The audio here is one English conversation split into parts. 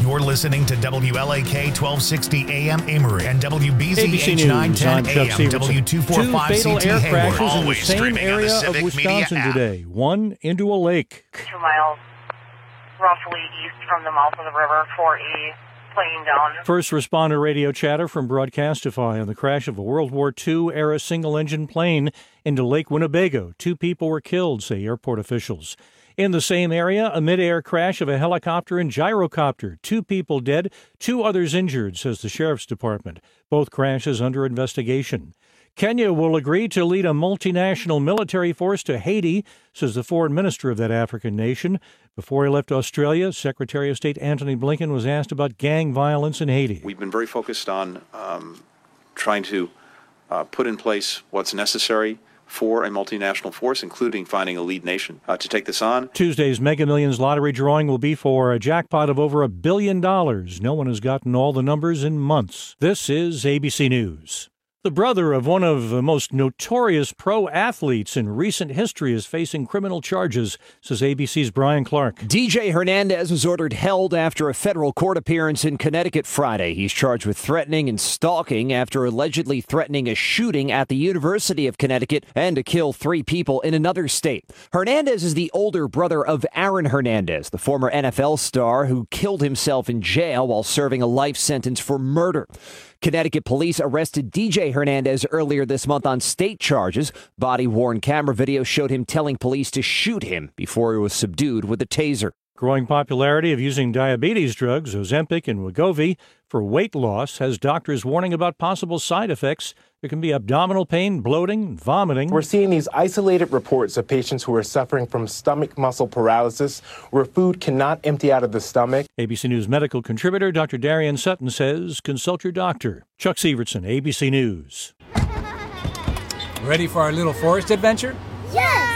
You're listening to WLAK 1260 AM Amory and WBZH News, 910 AM W245 Two fatal CT air Hayward. crashes in the Always same streaming on the area of Civic Media Wisconsin app. today. One into a lake. 2 miles roughly east from the mouth of the river for a plane down. First responder radio chatter from Broadcastify on the crash of a World War II-era single-engine plane into Lake Winnebago. 2 people were killed, say airport officials. In the same area, a mid-air crash of a helicopter and gyrocopter. 2 people dead, 2 others injured, says the Sheriff's Department. Both crashes under investigation. Kenya will agree to lead a multinational military force to Haiti, says the foreign minister of that African nation. Before he left Australia, Secretary of State Antony Blinken was asked about gang violence in Haiti. We've been very focused on trying to put in place what's necessary for a multinational force, including finding a lead nation to take this on. Tuesday's Mega Millions lottery drawing will be for a jackpot of over $1 billion. No one has gotten all the numbers in months. This is ABC News. The brother of one of the most notorious pro athletes in recent history is facing criminal charges, says ABC's Brian Clark. DJ Hernandez was ordered held after a federal court appearance in Connecticut Friday. He's charged with threatening and stalking after allegedly threatening a shooting at the University of Connecticut and to kill 3 people in another state. Hernandez is the older brother of Aaron Hernandez, the former NFL star who killed himself in jail while serving a life sentence for murder. Connecticut police arrested DJ Hernandez earlier this month on state charges. Body-worn camera video showed him telling police to shoot him before he was subdued with a taser. Growing popularity of using diabetes drugs, Ozempic and Wegovy, for weight loss has doctors warning about possible side effects. There can be abdominal pain, bloating, vomiting. We're seeing these isolated reports of patients who are suffering from stomach muscle paralysis, where food cannot empty out of the stomach. ABC News medical contributor Dr. Darian Sutton says, consult your doctor. Chuck Sievertson, ABC News. Ready for our little forest adventure? Yes!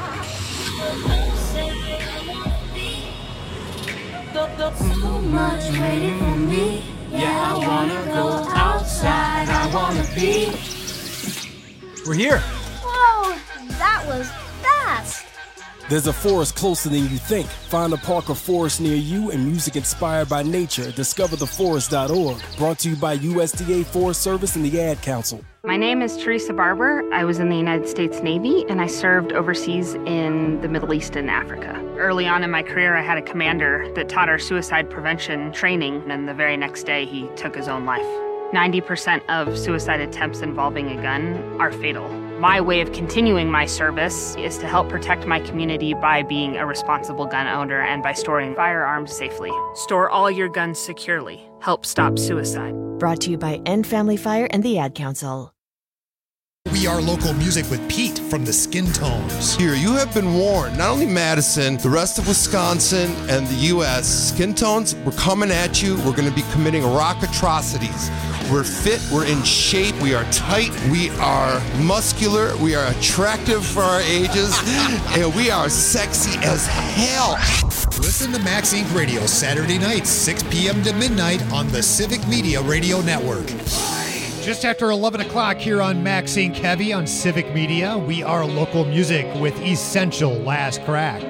Too much waiting for me. Yeah, I wanna go outside. I wanna be. We're here. Whoa, that was fast. There's a forest closer than you think. Find a park or forest near you and music inspired by nature. DiscoverTheForest.org. Brought to you by USDA Forest Service and the Ad Council. My name is Teresa Barber. I was in the United States Navy, and I served overseas in the Middle East and Africa. Early on in my career, I had a commander that taught our suicide prevention training, and the very next day, he took his own life. 90% of suicide attempts involving a gun are fatal. My way of continuing my service is to help protect my community by being a responsible gun owner and by storing firearms safely. Store all your guns securely. Help stop suicide. Brought to you by End Family Fire and the Ad Council. We are local music with Pete from the Skin Tones. Here, you have been warned. Not only Madison, the rest of Wisconsin and the U.S. Skin Tones, we're coming at you. We're going to be committing rock atrocities. We're fit, we're in shape, we are tight, we are muscular, we are attractive for our ages, and we are sexy as hell. Listen to Max Inc. Radio Saturday nights, 6 p.m. to midnight on the Civic Media Radio Network. Just after 11 o'clock here on Max Inc. Heavy on Civic Media, we are local music with Essential Last Crack.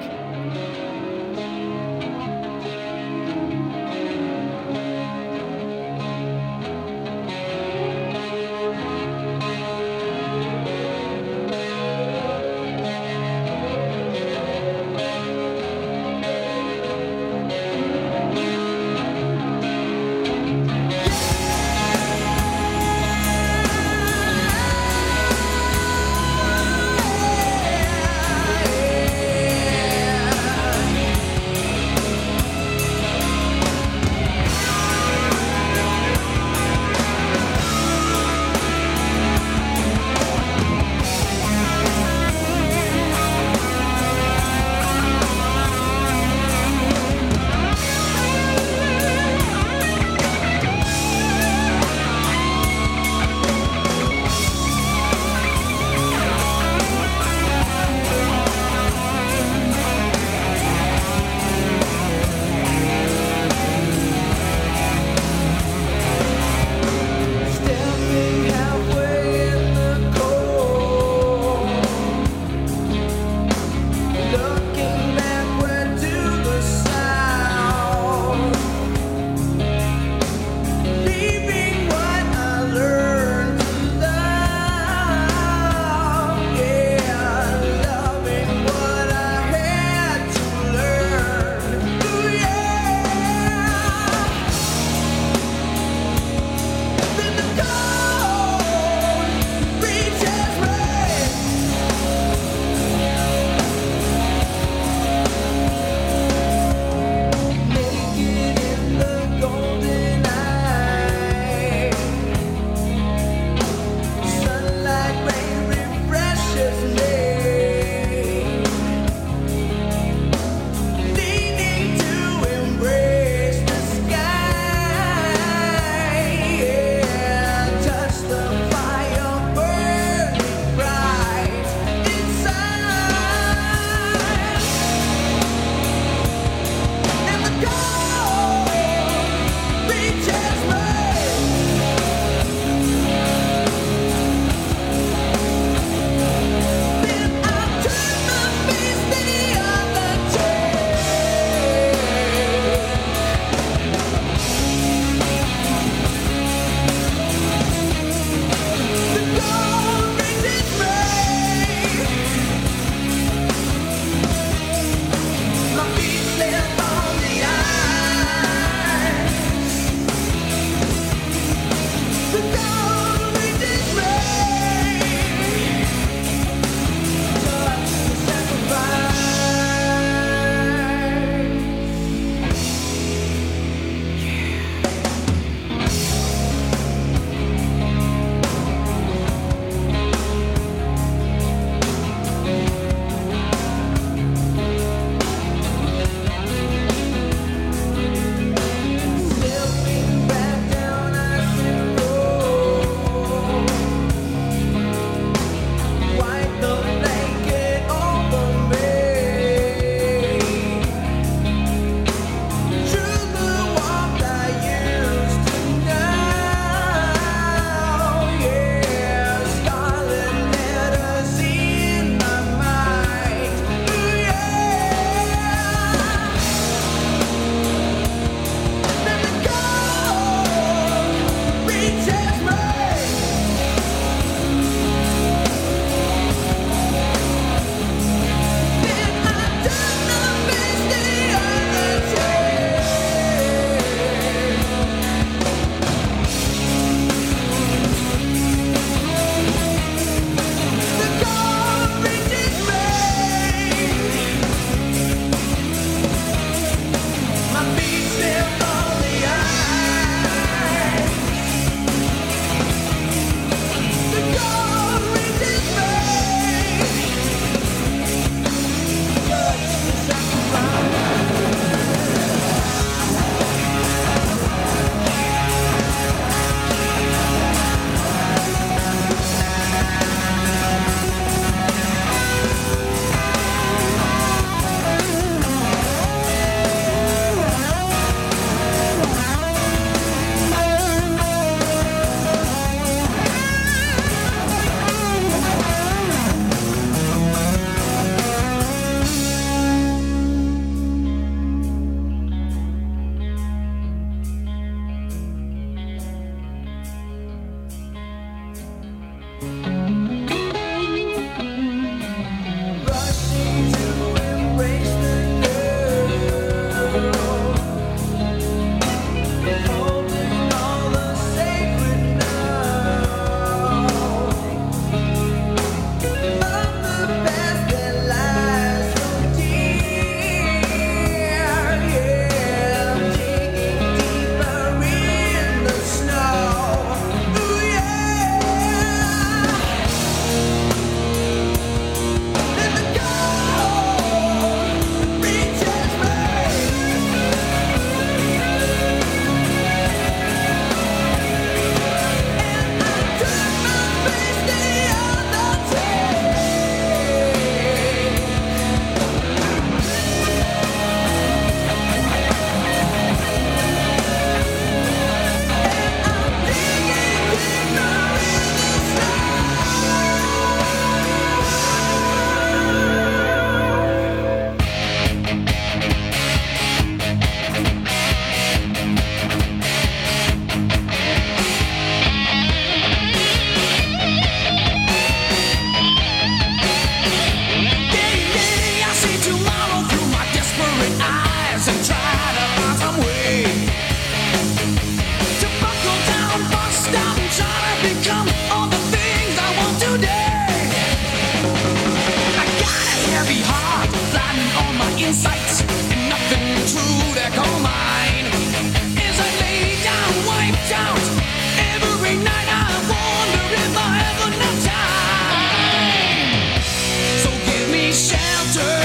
all mine. As I lay down, wiped out, every night I wonder if I have enough time. So give me shelter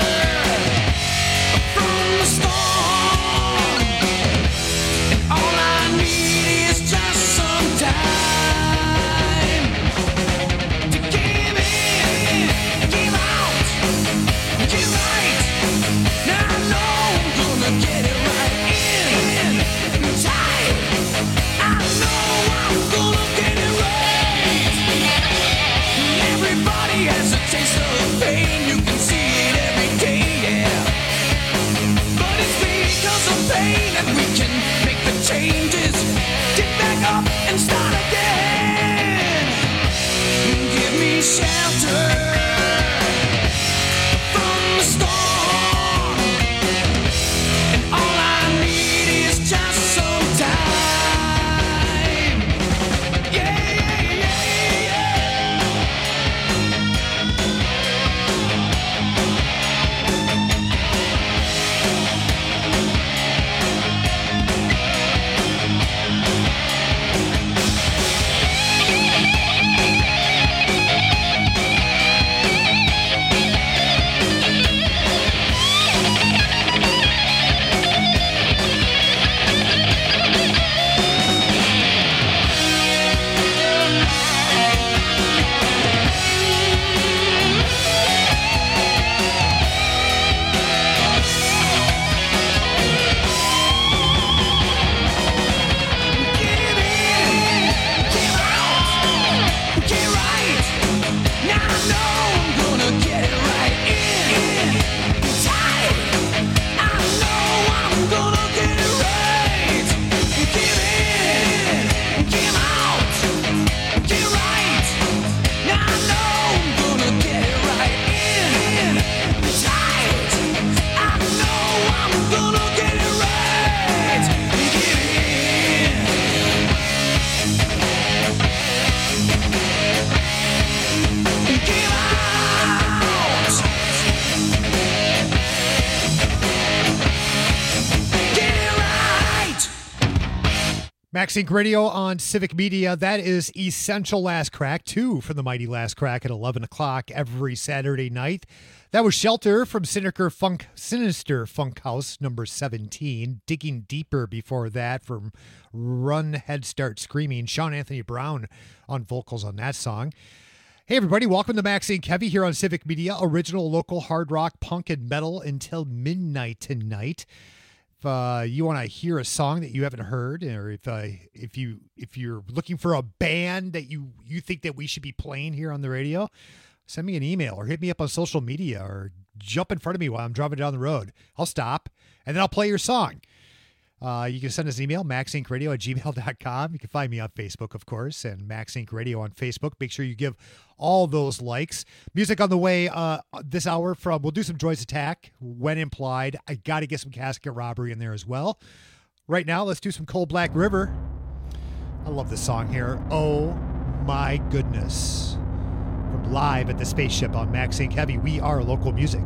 from the storm, and all I need is just some time to give in, give out, give right. Now I know I'm gonna get it right in tight. I know I'm gonna get it right. Everybody has a taste of pain, you can see it every day, yeah. But it's because of pain that we can make the changes. Get back up and start again. Give me shelter from the storm, and all I need is just some time. Yeah, yeah, yeah, yeah. MaxInc Radio on Civic Media. That is Essential Last Crack, 2 from the mighty Last Crack at 11 o'clock every Saturday night. That was Shelter from Sinister Funk House, number 17. Digging Deeper before that from Run, Head Start Screaming. Sean Anthony Brown on vocals on that song. Hey, everybody. Welcome to MaxInc Heavy here on Civic Media. Original local hard rock, punk, and metal until midnight tonight. If you want to hear a song that you haven't heard, or if you're looking for a band that you think that we should be playing here on the radio, send me an email or hit me up on social media or jump in front of me while I'm driving down the road. I'll stop and then I'll play your song. You can send us an email, maxincradio@gmail.com. You can find me on Facebook, of course, and MaxInc Radio on Facebook. Make sure you give all those likes. Music on the way this hour from, we'll do some Joy's Attack, When Implied. I got to get some Casket Robbery in there as well. Right now, let's do some Cold Black River. I love this song here. Oh, my goodness. From live at the Spaceship on MaxInc Heavy, we are local music.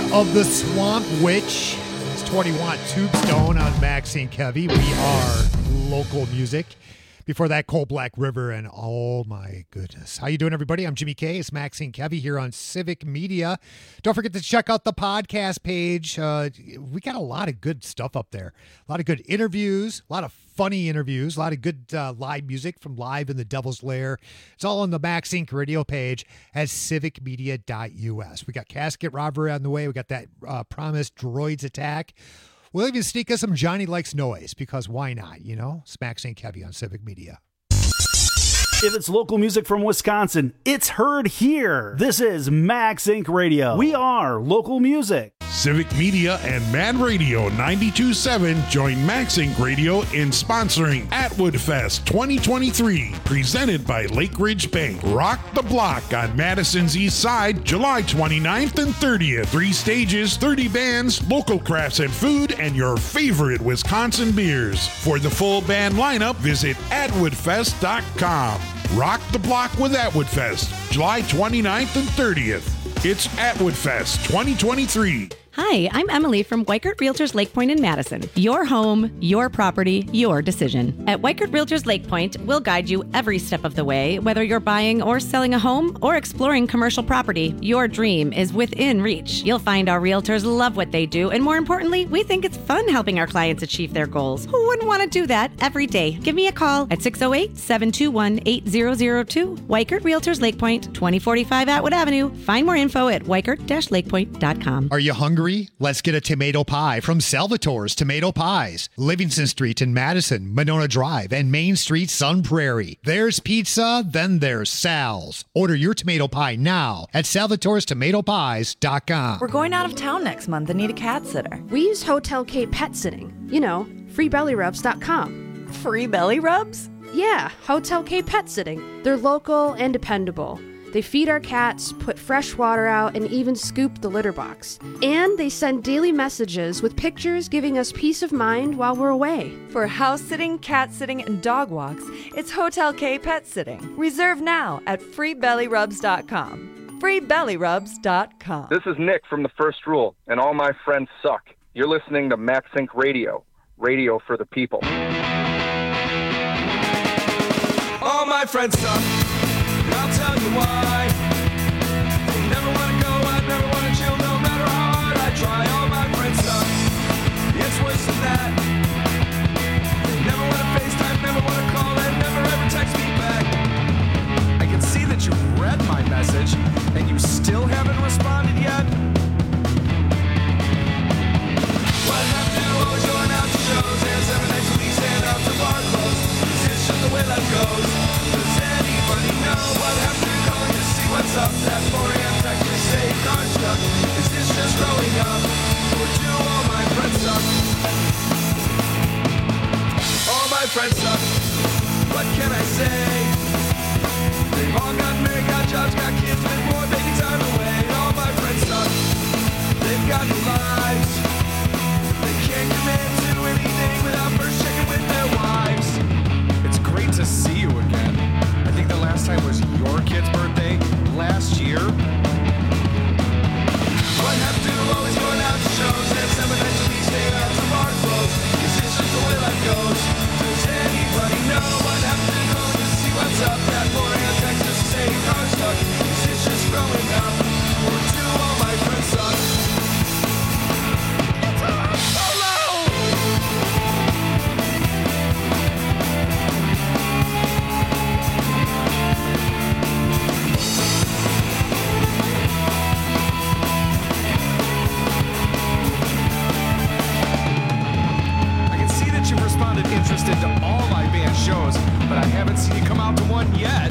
of the Swamp Witch. It's 21 Tombstone on Maxine Kevy. We are local music. Before that, Cold Black River, and oh my goodness. How you doing, everybody? I'm Jimmy K. It's Maxine Kevy here on Civic Media. Don't forget to check out the podcast page. We got a lot of good stuff up there. A lot of good interviews, a lot of funny interviews, a lot of good live music from Live in the Devil's Lair. It's all on the Max Inc. radio page at civicmedia.us. We got Casket Robbery on the way. We got that promised Droids Attack. We'll even sneak us some Johnny Likes Noise, because why not, you know? It's Max St. Kevy on Civic Media. If it's local music from Wisconsin, it's heard here. This is Max Inc. Radio. We are local music. Civic Media and Mad Radio 92.7 join Max Inc. Radio in sponsoring Atwood Fest 2023, presented by Lake Ridge Bank. Rock the Block on Madison's East Side, July 29th and 30th. 3 stages, 30 bands, local crafts and food, and your favorite Wisconsin beers. For the full band lineup, visit atwoodfest.com. Rock the Block with Atwood Fest, July 29th and 30th. It's Atwood Fest 2023. Hi, I'm Emily from Weichert Realtors Lake Point in Madison. Your home, your property, your decision. At Weichert Realtors Lake Point, we'll guide you every step of the way, whether you're buying or selling a home or exploring commercial property. Your dream is within reach. You'll find our realtors love what they do, and more importantly, we think it's fun helping our clients achieve their goals. Who wouldn't want to do that every day? Give me a call at 608-721-8002. Weichert Realtors Lake Point, 2045 Atwood Avenue. Find more info at weichert-lakepoint.com. Are you hungry? Let's get a tomato pie from Salvatore's Tomato Pies. Livingston Street in Madison, Monona Drive, and Main Street, Sun Prairie. There's pizza, then there's Sal's. Order your tomato pie now at salvatorestomatopies.com. We're going out of town next month and need a cat sitter. We use Hotel K Pet Sitting. You know, freebellyrubs.com. Free belly rubs? Yeah, Hotel K Pet Sitting. They're local and dependable. They feed our cats, put fresh water out, and even scoop the litter box. And they send daily messages with pictures giving us peace of mind while we're away. For house sitting, cat sitting, and dog walks, it's Hotel K Pet Sitting. Reserve now at freebellyrubs.com. freebellyrubs.com. This is Nick from The First Rule, and all my friends suck. You're listening to Max Inc. Radio. Radio for the people. All my friends suck. I'll tell you why. They never want to go out, never want to chill, no matter how hard I try. All my friends suck. It's worse than that. They never want to FaceTime, never want to call, and never ever text me back. I can see that you've read my message, and you still haven't responded yet. What I have to do, always going out to shows, and 7 nights a week, stand out to bar close. It's just the way life goes. Anybody know what happened to calling to see what's up? That 4 a.m. text to say car stuck. Is this just growing up? Or do all my friends suck? All my friends suck. What can I say? They've all got married, got jobs, got kids, been more baby time away. All my friends suck. They've got new lives. They can't commit to anything without first checking with their wives. It's great to see you again. I think the last time was your kid's birthday last year. What have to always going out to shows and 7 nights a week staying out to bar close. Is this just the way life goes? Does anybody know what happened to go to see what's up? That 4 a.m. text to say car stuck. Is this just growing up? Or do all my friends suck? It's our solo! You've responded interested to all my band shows, but I haven't seen you come out to one yet.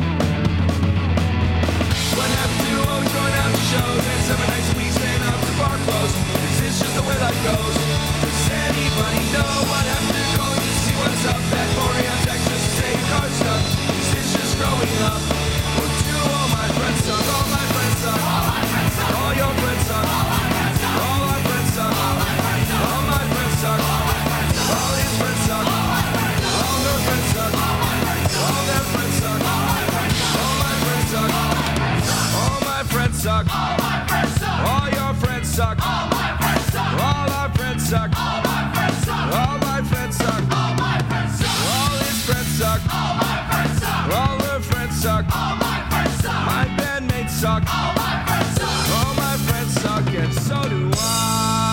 What happened to always going out to shows and 7 nights a week staying out to bar close? Is this just the way life goes? Does anybody know what happened to calling to see what's up? That 4 a.m. text just to say your car stuck. Is this just growing up? Or do all my friends suck? All my friends suck. All my friends suck. All your friends suck. All my friends suck. All our friends suck. All my friends suck. All my friends suck. All his friends suck. All their friends suck. All their friends suck. suck. All my friends suck. All my friends suck, and so do I.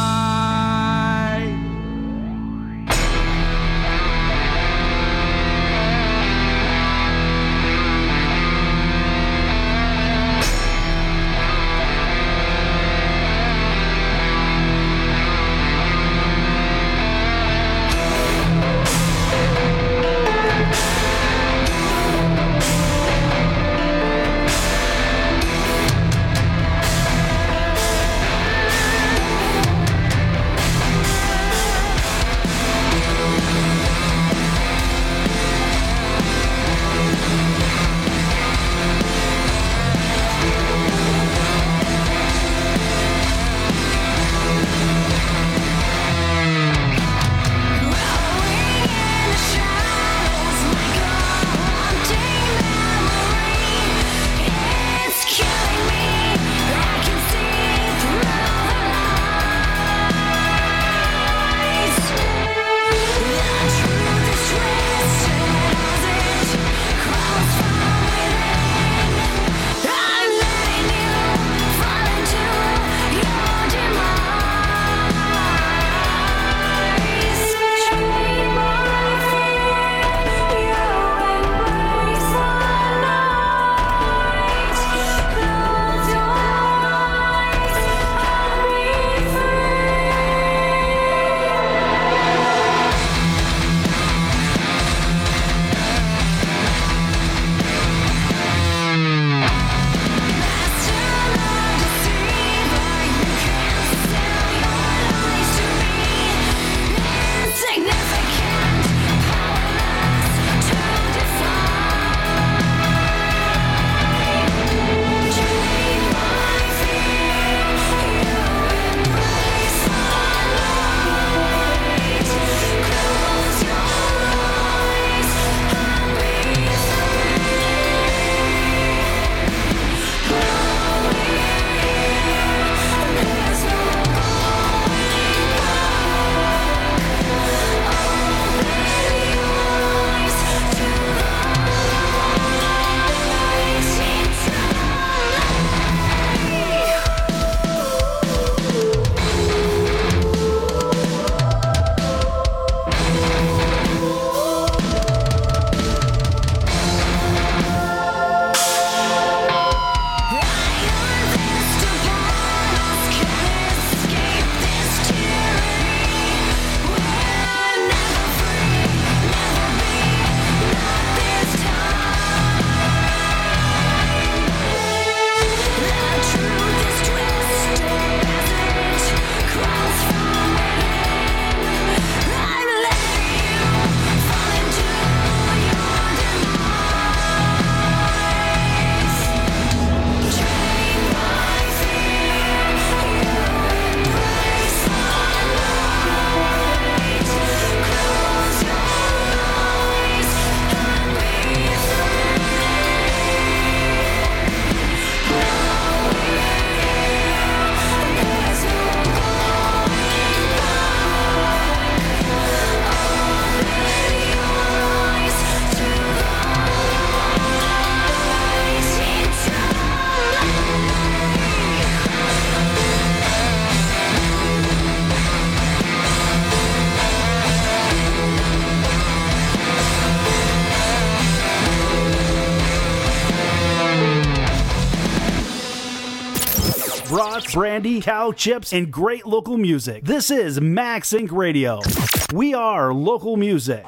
brats, brandy, cow chips, and great local music. This is Max Inc. Radio. We are local music.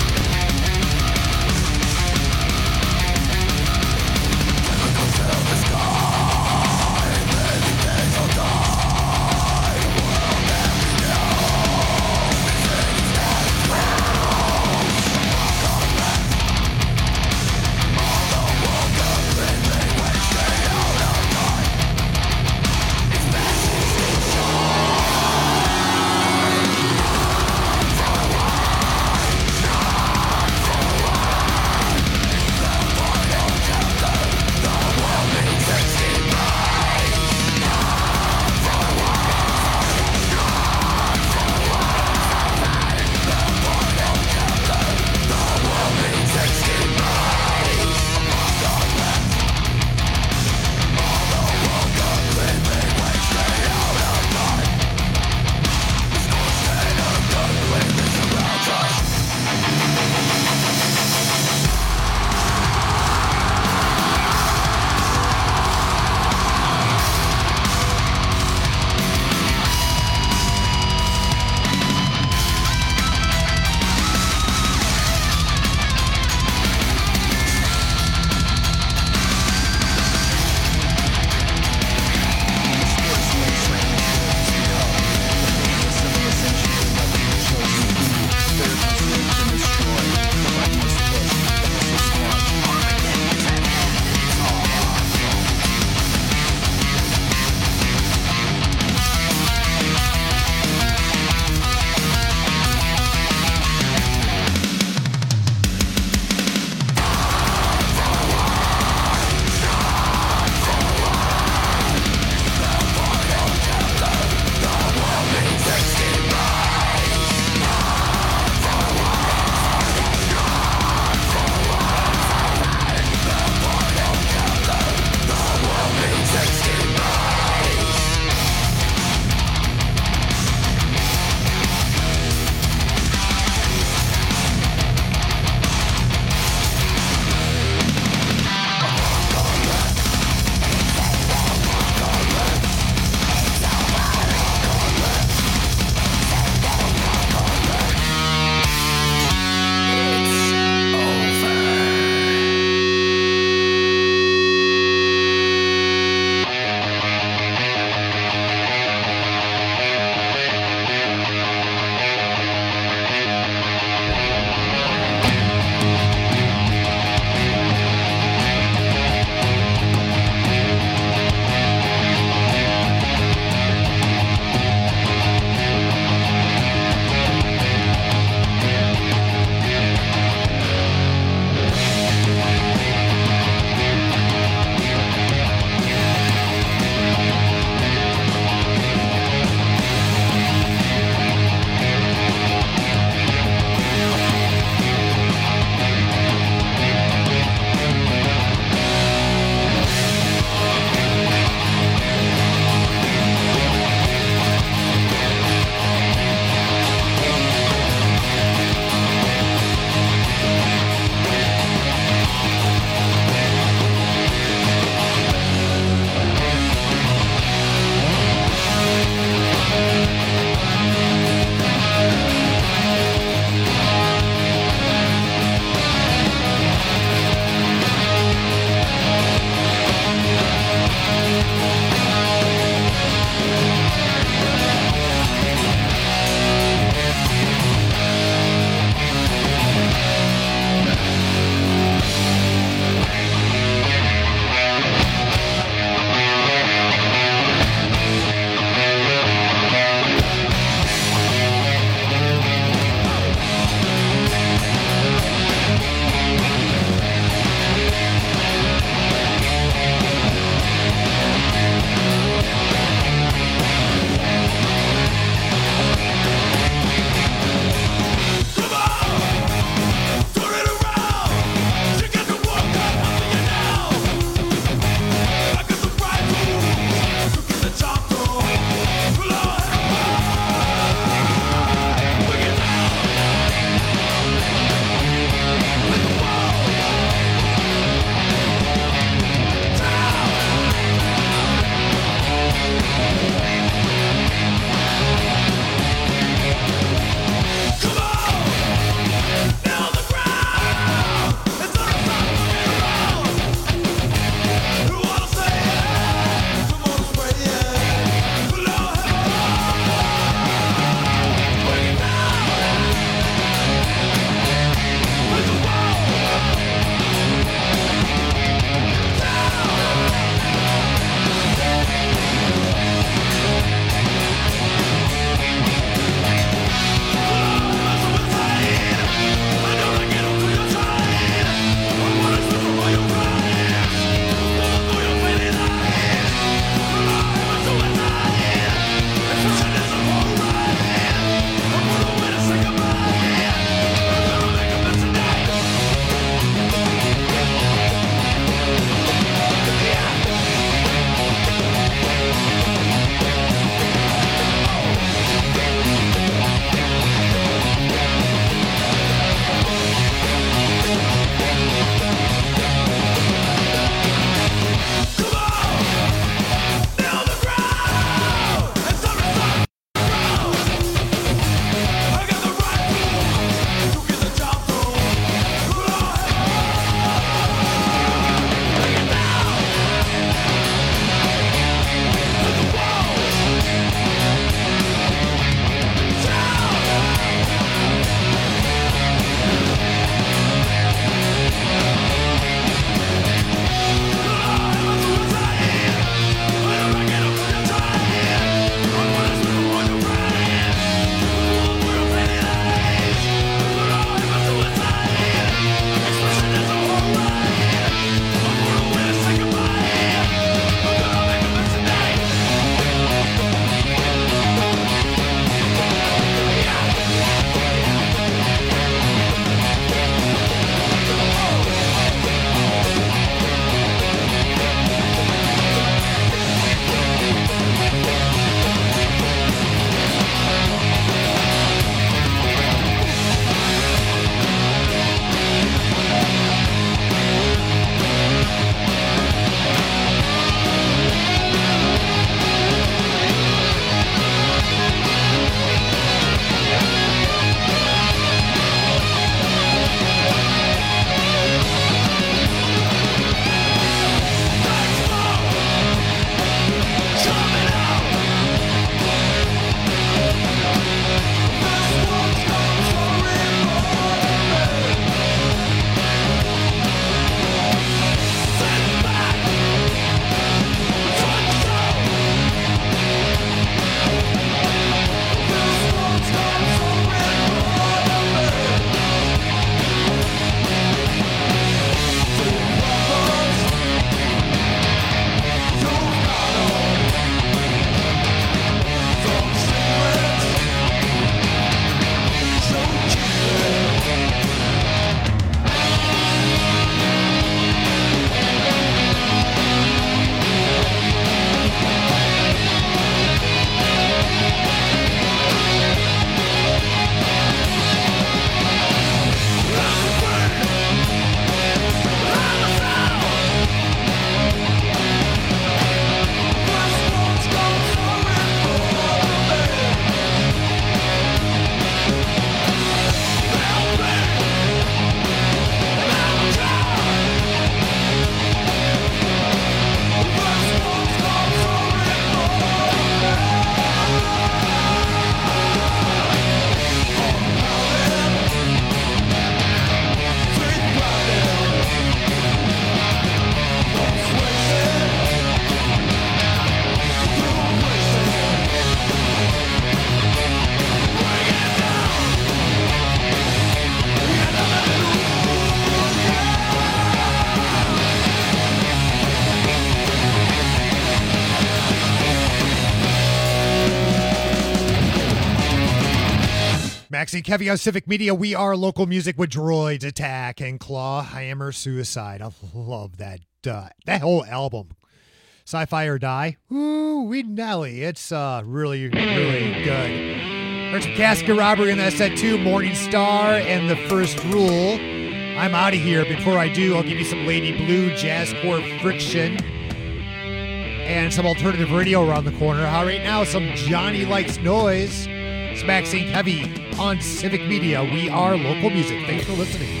Maxine Kevy on Civic Media. We are local music with Droids, Attack, and Claw, Hammer, Suicide. I love that that whole album. Sci-Fi or Die. Ooh, we Nelly. It's really, really good. Heard some Casket Robbery in that set too. Morning Star and The First Rule. I'm out of here. Before I do, I'll give you some Lady Blue, Jazzcore Friction, and some alternative radio around the corner. Right now, some Johnny Likes Noise. It's Maxine Heavy on Civic Media. We are local music. Thanks for listening.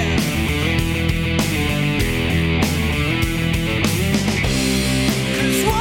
Cause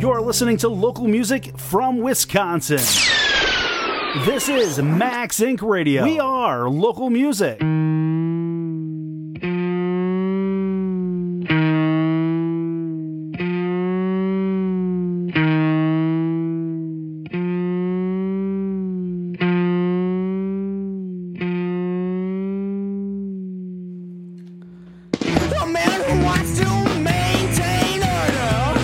You're listening to local music from Wisconsin. This is Max Inc. Radio. We are local music. A man who wants to maintain order,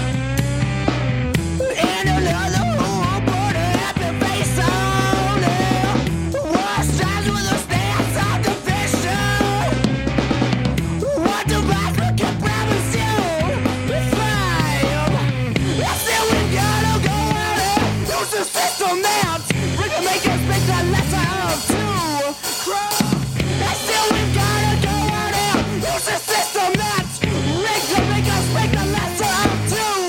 and another who will put a happy face on it. War strives with a stance of division. What device we can promise you? Five. That's it, we gotta go out and use the system that we can make us make the lesser of two. That's it, we gotta go out and use the system that's rigged to make us make the lesser of two.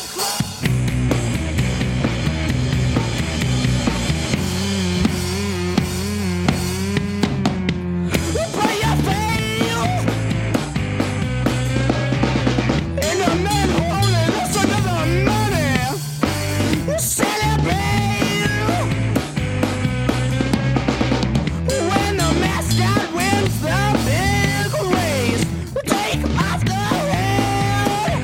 Play your fail, and the men who only listen to the money celebrate when the mascot wins the big race. Take off the head,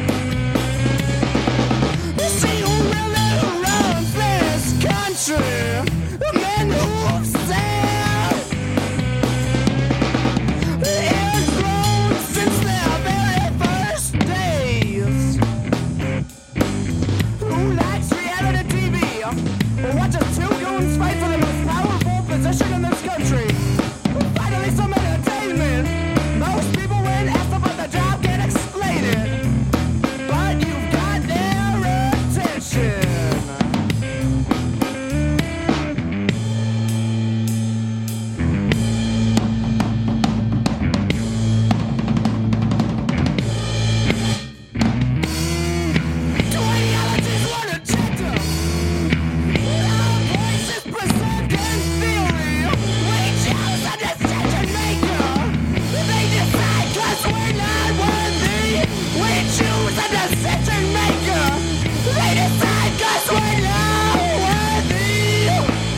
see who really runs this country. The men who've said it's grown since their very first days. Who likes reality TV? Watching two goons fight for the most powerful position in this country. Finally, some entertainment. Most people, when asked about the job, can't explain it. But you've got their attention. Do ideologies want to check them? Our voices preserved in theory. We choose a decision maker. They decide 'cause we're not worthy. We choose a decision maker. They decide 'cause we're not worthy.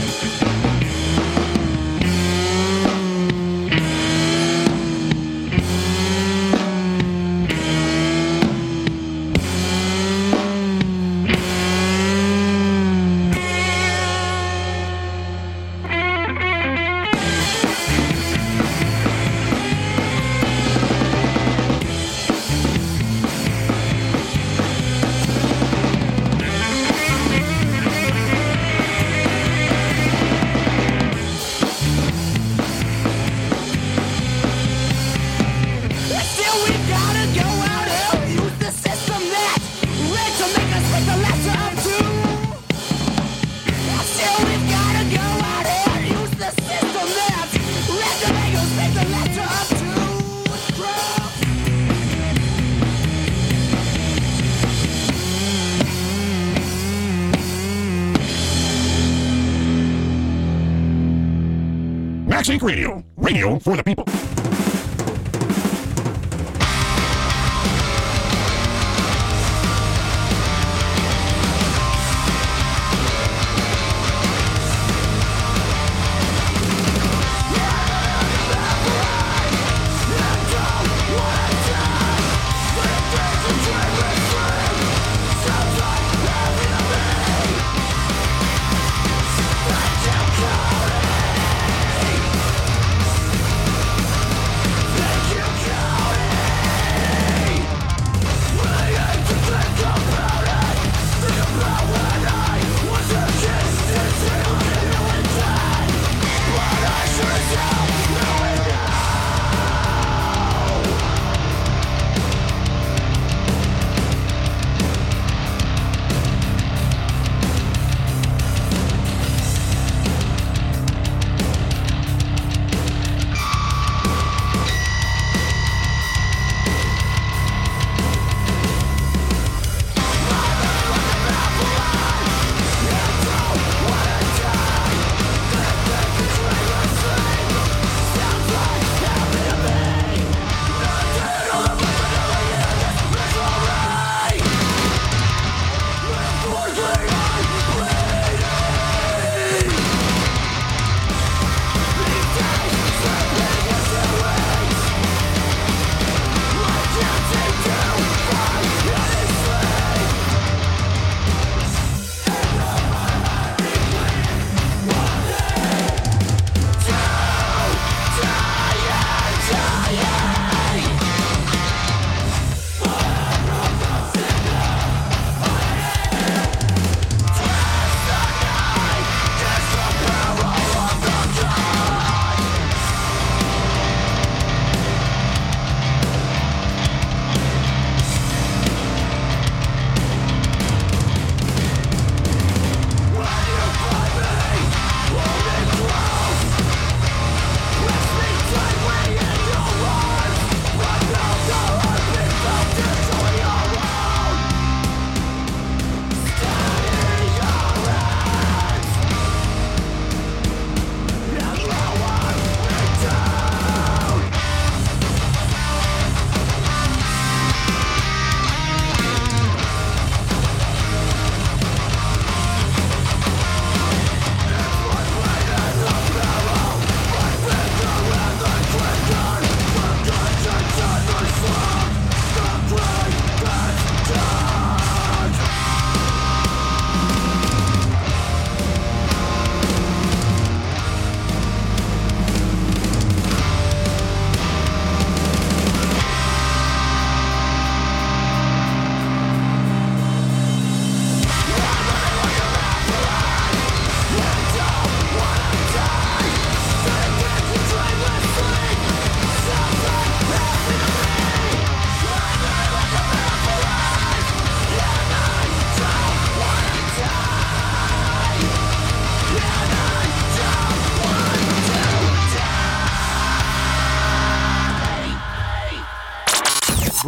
Still, we've gotta go out and use the system that's rigged to make us make the lesser of two. Still, we've gotta go out and use the system that's rigged to make us make the lesser of two. Max Inc. Radio. Radio for the people.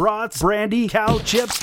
brats, brandy, cow chips,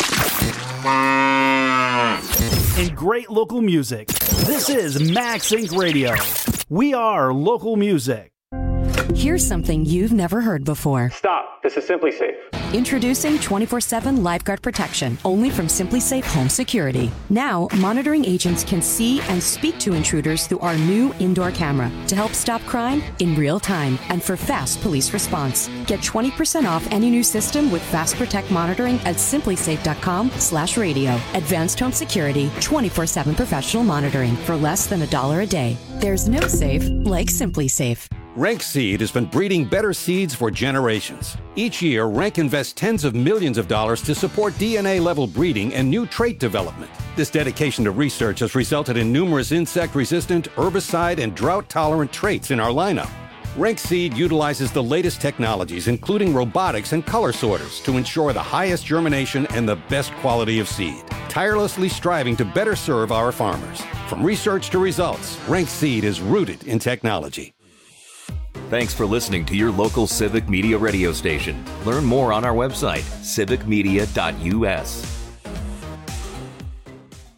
and great local music. This is Max Inc. Radio. We are local music. Here's something you've never heard before. Stop. This is Simply Safe. Introducing 24/7 LifeGuard protection, only from Simply Safe Home Security. Now, monitoring agents can see and speak to intruders through our new indoor camera to help stop crime in real time and for fast police response. Get 20% off any new system with Fast Protect monitoring at simplysafe.com/radio. Advanced home security, 24/7 professional monitoring for less than $1 a day. There's no safe like Simply Safe. Rank Seed has been breeding better seeds for generations. Each year, Rank invests tens of millions of dollars to support DNA-level breeding and new trait development. This dedication to research has resulted in numerous insect-resistant, herbicide, and drought-tolerant traits in our lineup. Rank Seed utilizes the latest technologies, including robotics and color sorters, to ensure the highest germination and the best quality of seed, tirelessly striving to better serve our farmers. From research to results, Rank Seed is rooted in technology. Thanks for listening to your local Civic Media radio station. Learn more on our website, civicmedia.us.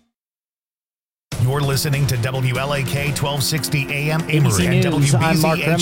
You're listening to WLAK 1260 AM Amory ABC and News, I'm Mark WBZH